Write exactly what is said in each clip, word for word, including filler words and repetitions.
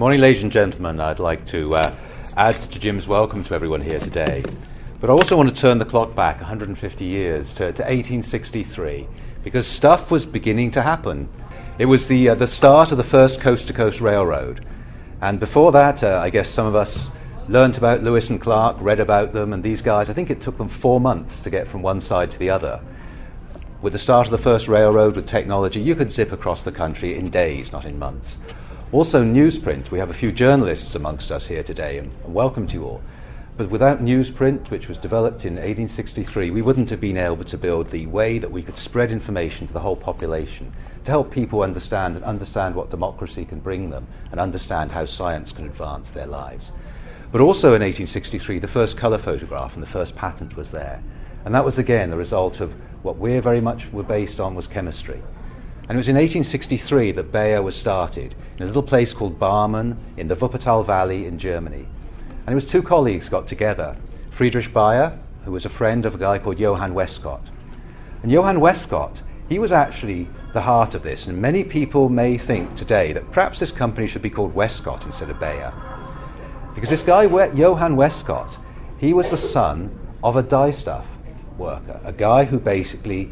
Morning, ladies and gentlemen. I'd like to uh, add to Jim's welcome to everyone here today. But I also want to turn the clock back one hundred fifty years to, to eighteen sixty-three, because stuff was beginning to happen. It was the uh, the start of the first coast-to-coast railroad. And before that, uh, I guess some of us learnt about Lewis and Clark, read about them, and these guys, I think it took them four months to get from one side to the other. With the start of the first railroad, with technology, you could zip across the country in days, not in months. Also newsprint. We have a few journalists amongst us here today, and, and welcome to you all. But without newsprint, which was developed in eighteen sixty-three, we wouldn't have been able to build the way that we could spread information to the whole population, to help people understand and understand what democracy can bring them, and understand how science can advance their lives. But also in eighteen sixty-three, the first colour photograph and the first patent was there. And that was, again, the result of what we're very much were based on was chemistry. And it was in eighteen sixty-three that Bayer was started in a little place called Barmen in the Wuppertal Valley in Germany. And it was two colleagues got together, Friedrich Bayer, who was a friend of a guy called Johann Westcott. And Johann Westcott, he was actually the heart of this. And many people may think today that perhaps this company should be called Westcott instead of Bayer. Because this guy, Johann Westcott, he was the son of a dye stuff worker, a guy who basically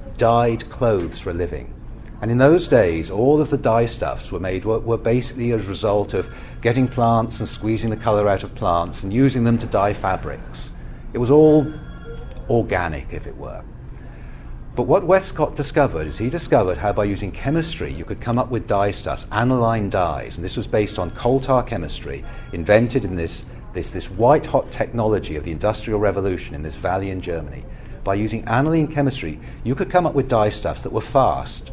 dyed clothes for a living. And in those days, all of the dye stuffs were made were, were basically as a result of getting plants and squeezing the colour out of plants and using them to dye fabrics. It was all organic, if it were. But what Westcott discovered is he discovered how by using chemistry you could come up with dye stuffs, aniline dyes, and this was based on coal tar chemistry, invented in this, this, this white-hot technology of the Industrial Revolution in this valley in Germany. By using aniline chemistry, you could come up with dye stuffs that were fast.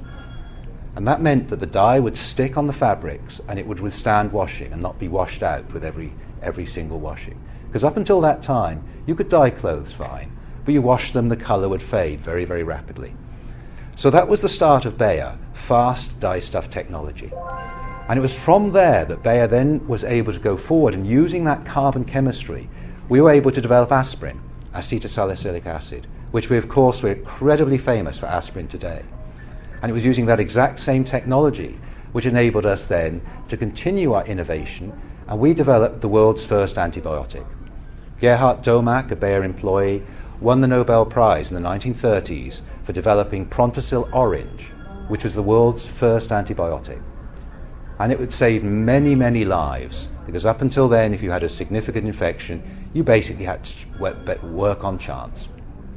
And that meant that the dye would stick on the fabrics and it would withstand washing and not be washed out with every, every single washing. Because up until that time, you could dye clothes fine, but you wash them, the colour would fade very, very rapidly. So that was the start of Bayer, fast dye stuff technology. And it was from there that Bayer then was able to go forward, and using that carbon chemistry, we were able to develop aspirin, acetylsalicylic acid, which we, of course, we're incredibly famous for aspirin today. And it was using that exact same technology which enabled us then to continue our innovation, and we developed the world's first antibiotic. Gerhard Domack, a Bayer employee, won the Nobel Prize in the nineteen thirties for developing Prontosil Orange, which was the world's first antibiotic. And it would save many, many lives, because up until then, if you had a significant infection, you basically had to work on chance.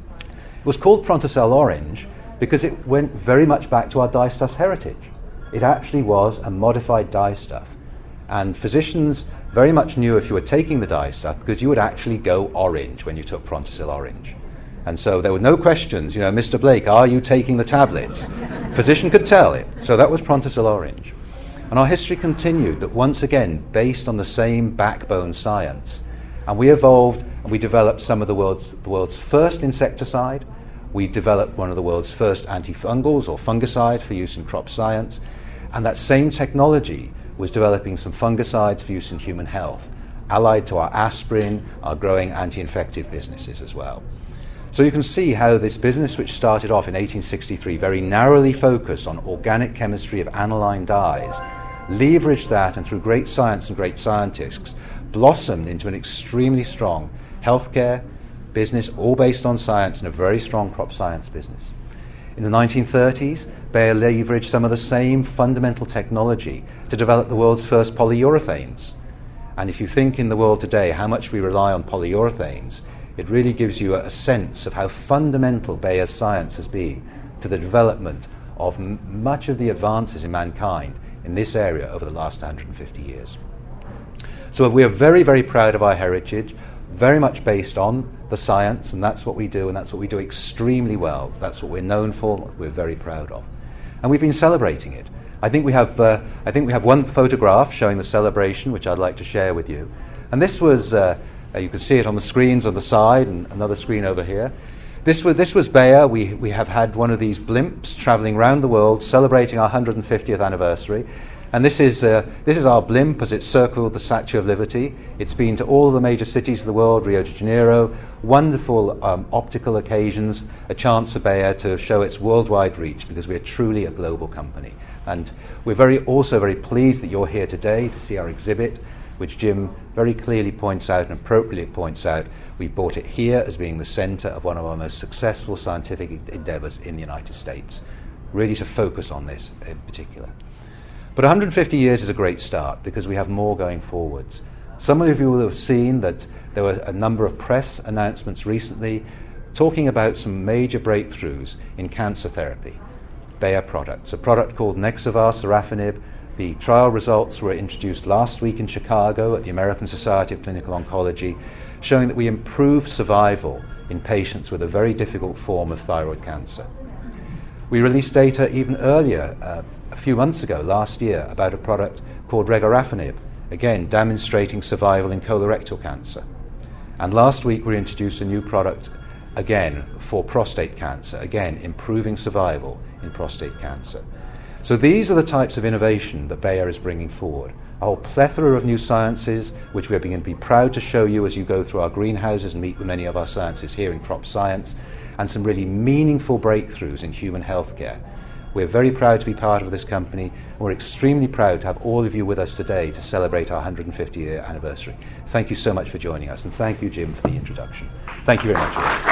It was called Prontosil Orange because it went very much back to our dye stuff's heritage. It actually was a modified dye stuff. And physicians very much knew if you were taking the dye stuff, because you would actually go orange when you took Prontosil Orange. And so there were no questions, you know, Mister Blake, are you taking the tablets? Physician could tell it. So that was Prontosil Orange. And our history continued, but once again, based on the same backbone science. And we evolved and we developed some of the world's, the world's first insecticide. We developed one of the world's first antifungals or fungicide for use in crop science. And that same technology was developing some fungicides for use in human health, allied to our aspirin, our growing anti-infective businesses as well. So you can see how this business, which started off in eighteen sixty-three, very narrowly focused on organic chemistry of aniline dyes, leveraged that, and through great science and great scientists, blossomed into an extremely strong healthcare business, all based on science, and a very strong crop science business. In the nineteen thirties, Bayer leveraged some of the same fundamental technology to develop the world's first polyurethanes. And if you think in the world today how much we rely on polyurethanes, it really gives you a sense of how fundamental Bayer's science has been to the development of m- much of the advances in mankind in this area over the last one hundred fifty years. So we are very, very proud of our heritage, very much based on the science, and that's what we do, and that's what we do extremely well. That's what we're known for, what we're very proud of. And we've been celebrating it. I think we have uh, I think we have one photograph showing the celebration, which I'd like to share with you. And this was, uh, uh, you can see it on the screens on the side, and another screen over here. This was, this was Bayer. We, we have had one of these blimps traveling around the world, celebrating our one hundred fiftieth anniversary. And this is, uh, this is our blimp as it circled the Statue of Liberty. It's been to all the major cities of the world, Rio de Janeiro, wonderful um, optical occasions, a chance for Bayer to show its worldwide reach, because we're truly a global company. And we're very, also very pleased that you're here today to see our exhibit, which Jim very clearly points out and appropriately points out. We brought it here as being the centre of one of our most successful scientific endeavours in the United States, really to focus on this in particular. But one hundred fifty years is a great start, because we have more going forwards. Some of you will have seen that there were a number of press announcements recently talking about some major breakthroughs in cancer therapy. Bayer products, a product called Nexavar sorafenib. The trial results were introduced last week in Chicago at the American Society of Clinical Oncology, showing that we improve survival in patients with a very difficult form of thyroid cancer. We released data even earlier, uh, a few months ago, last year, about a product called regorafenib, again demonstrating survival in colorectal cancer. And last week we introduced a new product, again for prostate cancer, again improving survival in prostate cancer. So these are the types of innovation that Bayer is bringing forward. A whole plethora of new sciences, which we're going to be proud to show you as you go through our greenhouses and meet with many of our scientists here in Crop Science, and some really meaningful breakthroughs in human healthcare. We're very proud to be part of this company, and we're extremely proud to have all of you with us today to celebrate our one hundred fifty year anniversary. Thank you so much for joining us, and thank you, Jim, for the introduction. Thank you very much.